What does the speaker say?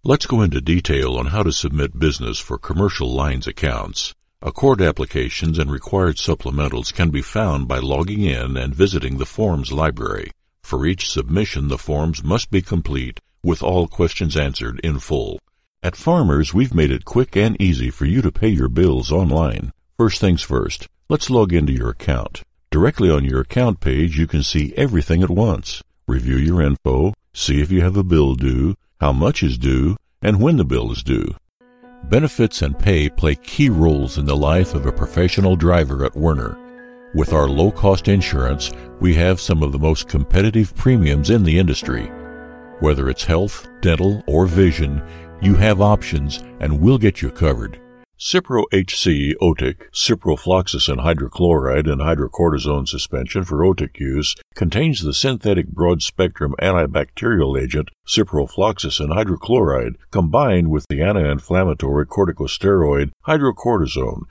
Let's go into detail on how to submit business for commercial lines accounts. ACORD applications and required supplementals can be found by logging in and visiting the Forms library. For each submission, the forms must be complete, with all questions answered in full. At Farmers, we've made it quick and easy for you to pay your bills online. First things first, let's log into your account. Directly on your account page, you can see everything at once. Review your info, see if you have a bill due, how much is due, and when the bill is due. Benefits and pay play key roles in the life of a professional driver at Werner. With our low-cost insurance, we have some of the most competitive premiums in the industry. Whether it's health, dental, or vision, you have options and we'll get you covered. Cipro HC Otic, ciprofloxacin hydrochloride and hydrocortisone suspension for otic use, contains the synthetic broad-spectrum antibacterial agent ciprofloxacin hydrochloride combined with the anti-inflammatory corticosteroid hydrocortisone